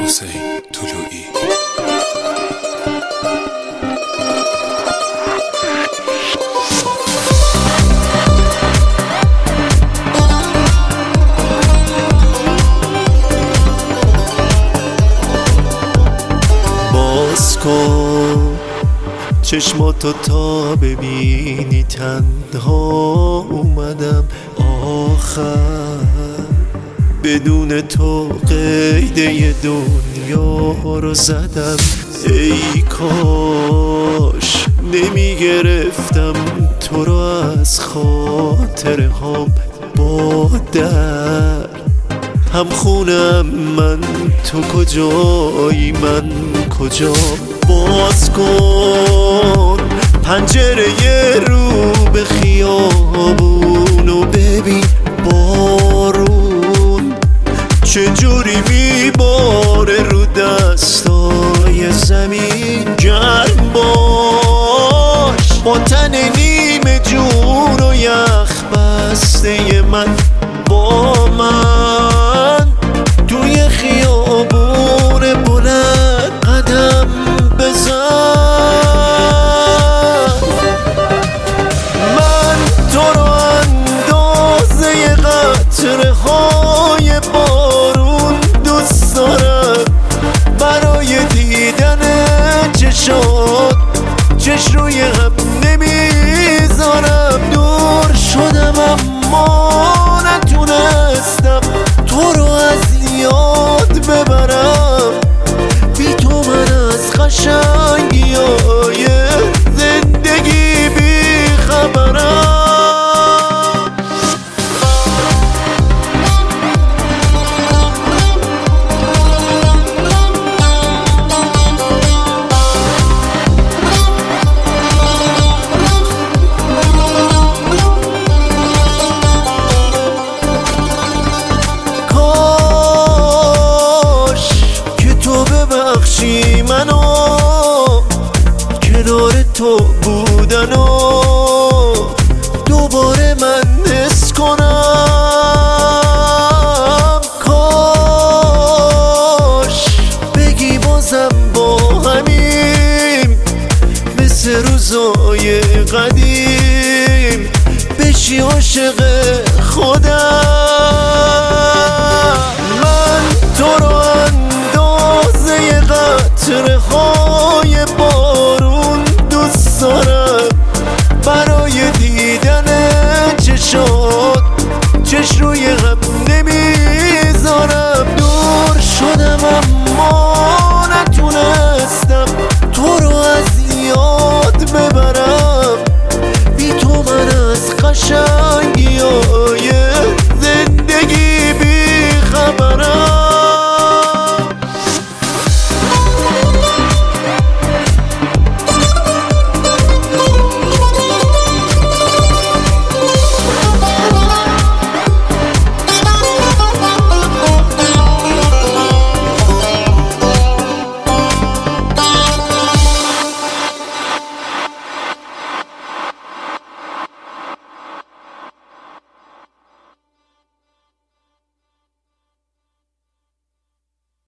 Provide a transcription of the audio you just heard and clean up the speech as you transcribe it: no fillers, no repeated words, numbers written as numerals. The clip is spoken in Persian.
حسین طلویی. باز کن چشماتو تا ببینی، تنها اومدم آخر، بدون تو قیده دنیا رو زدم. ای کاش نمیگرفتم تو رو از خاطره هام با درد. هم خونم من، تو کجایی من کجا. باز کن پنجره رو به خیابون و ببین بارون چجوری میباره رو دستای زمین. گرم باش با تن نیمه جون و یخ بسته من، با من توی خیابون بلند قدم بزن. من تو رو اندازه قطره های بارون دوست دارم، برای دیدن چشات چش روی هم نمیذارم. دور شدم اما نتونستم تو رو از یاد ببرم. بی تو من از قشنگی های زندگی بی خبرم. ببخشی منو کنار تو بودن و دوباره من حس کنم. کاش بگی بازم با همیم مثل روزای قدیم، بشی عاشق